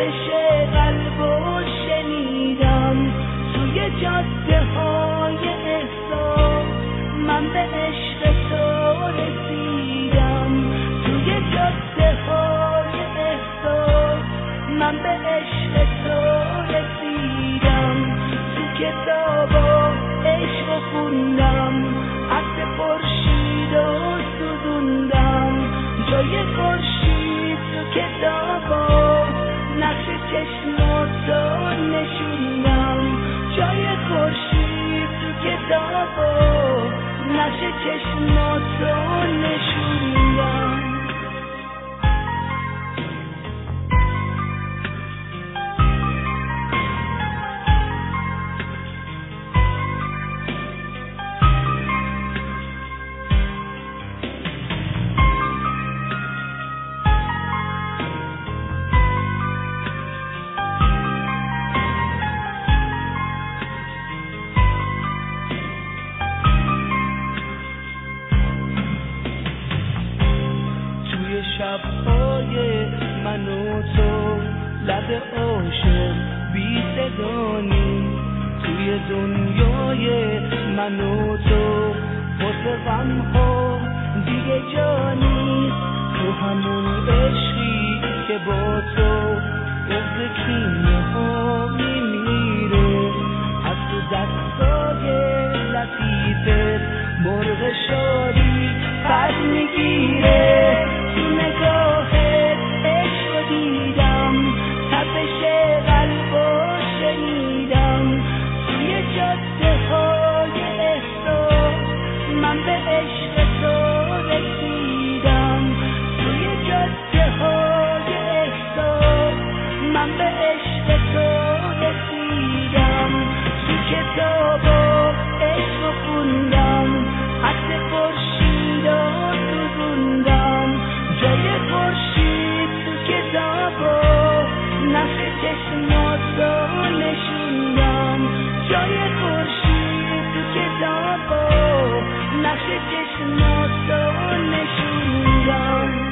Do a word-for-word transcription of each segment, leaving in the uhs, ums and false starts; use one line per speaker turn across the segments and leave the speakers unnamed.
تپش قلبو شنیدم توی جاده های احساس، من به عشق تو رسیدم توی جاده های احساس، من به عشق تو رسیدم. تو کتابا عشق خوندم، عکس خورشید و سوزوندم، جای خورشید تو کتابا نقش چشماتو نشوندم، جای خورشید تو کتابا نقش چشماتو نشوندم. شب‌های من و تو لب عاشق بی صدانی، توی دنیای من و تو واسه غم‌ها دیگه جانی، تو همون عشقی که با تو از کینه ها میمیره، از تو دستای لطیفت مرغ شادی پر میگیره. نگاهت عشق دیدم، تپش قلبو شنیدم توی جاده های احساس، من به عشق تو رسیدم توی جاده های احساس، من به عشق تو رسیدم. تو کتابا عشق خوندم، عکس خورشید و سوزوندم، جای خورشید تو کتابا نقش چشماتو نشوندم، جای خورشید تو کتابا نقش چشماتو نشوندم.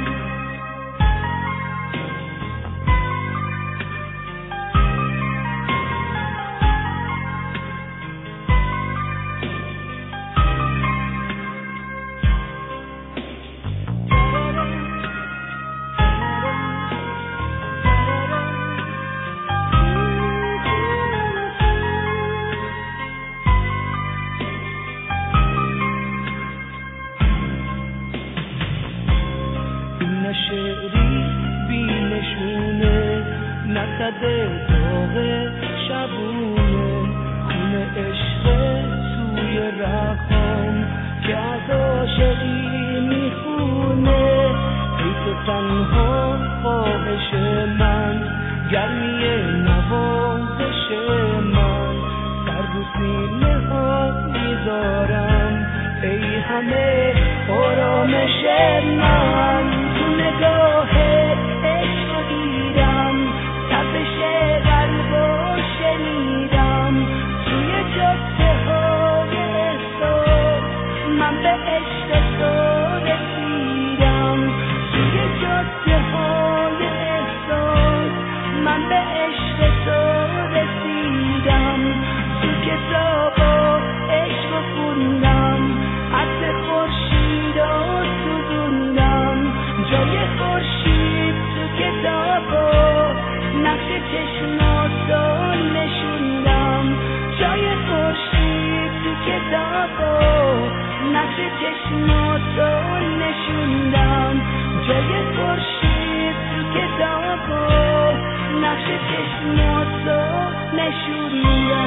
شعری بی نشونه نکده داغ شبونه، خونه عشق توی رخام که از عاشقی میخونه. ای تو تنها خواهش من، گرمی نوازش من، سر رو سینه ها میذارم ای همه آرامش من. تو نگاهت عشق دیدم، تپش قلبو شنیدم توی جاده های احساس، من به عشق تو رسیدم توی جاده های احساس، من به عشق تو رسیدم. تو کتابا عشق خوندم، عکس خورشید و سوزوندم، جای خورشید تو کتابا نقش چشماتو نشوندم، جای خورشید تو کتابا نقش چشماتو نشوندم، جای خورشید تو کتابا نقش چشماتو نشوندم.